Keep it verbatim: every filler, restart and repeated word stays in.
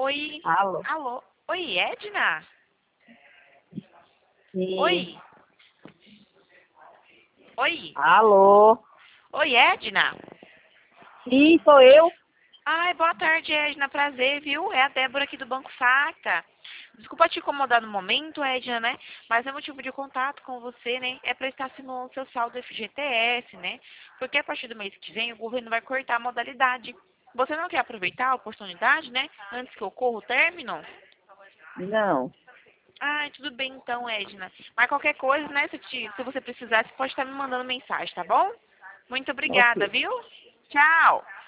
Oi. Alô? Alô? Oi, Edna? Sim. Oi? Oi? Alô? Oi, Edna? Sim, sou eu. Ai, boa tarde, Edna. Prazer, viu? É a Débora aqui do Banco Facta. Desculpa te incomodar no momento, Edna, né? Mas é motivo de contato com você, né? É para estar assinando o seu saldo F G T S, né? Porque a partir do mês que vem o governo vai cortar a modalidade. Você não quer aproveitar a oportunidade, né? Antes que ocorra o término? Não. Ai, tudo bem então, Edna. Mas qualquer coisa, né? Se, te- se você precisar, você pode estar me mandando mensagem, tá bom? Muito Ok. obrigada, viu? Tchau!